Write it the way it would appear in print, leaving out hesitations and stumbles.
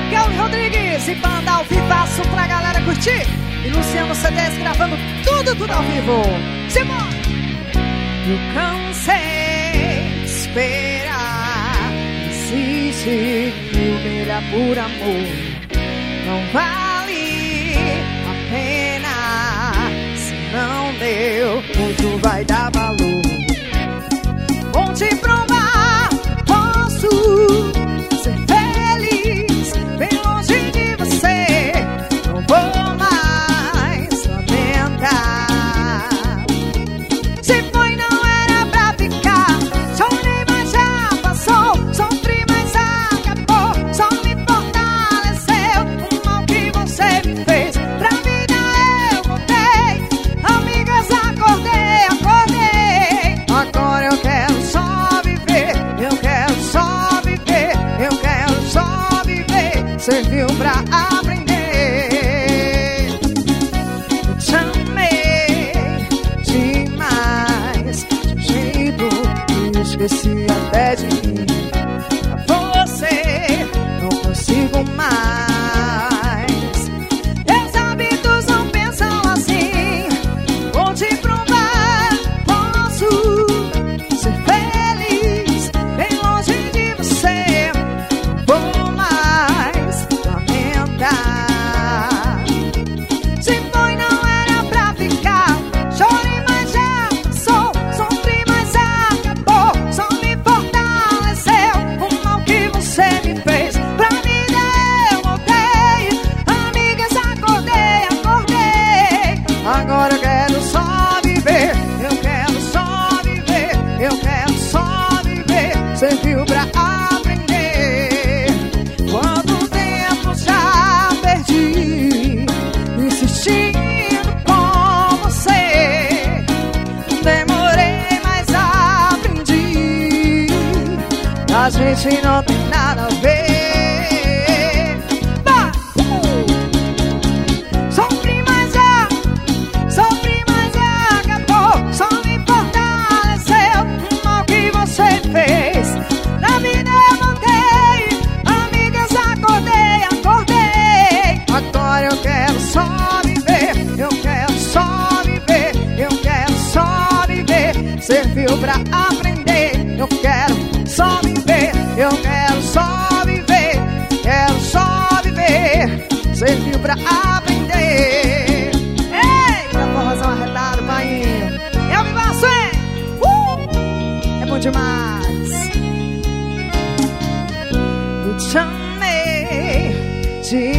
Kelly Rodrigues e banda ao vivaço pra galera curtir. E Luciano CDs gravando tudo ao vivo. Simão! Eu cansei de esperar. Insiste que humilha por amor. Não vale a pena. Se não deu, muito vai dar valor. Vou te provar, posso ser feliz bem longe de você. Não vou mais lamentar. Se foi, não era pra ficar. Chorei, mas já passou. Sofri, mas acabou. Só me fortaleceu o mal que você me fez. Pra vida eu voltei. Amigas, acordei. Agora eu quero só viver. Eu quero só viver. Eu quero só viver. Serviu pra aprender. Eu te amei demais, de um jeito que esqueci até de mim. Pra você não consigo mais. Meus hábitos não pensam assim. Vou te provar, posso ser feliz bem longe de você. Vou mais lamentar. Se foi, não era pra ficar. Chorei, mas já passou. Sofri, mas acabou. Só me fortaleceu o mal que você me fez. Pra vida eu voltei. Amigas, acordei. Agora eu quero só viver. Eu quero só viver. Eu quero só viver. Serviu pra aprender. Quanto tempo já perdi insistindo com você. Demorei, mas aprendi. A gente não tem nada a ver. Vai! Sofri, mas acabou. Só me fortaleceu o mal que você fez. Na vida eu voltei. Amigas, acordei. Agora eu quero só viver. Eu quero só viver. Eu quero só viver. Serviu pra aprender. Eu quero só viver. Eu quero só viver. Quero só viver. Serviu pra aprender. Ei, pra forrozão arretado, pai. É o vivaço, é bom demais. Eu te amei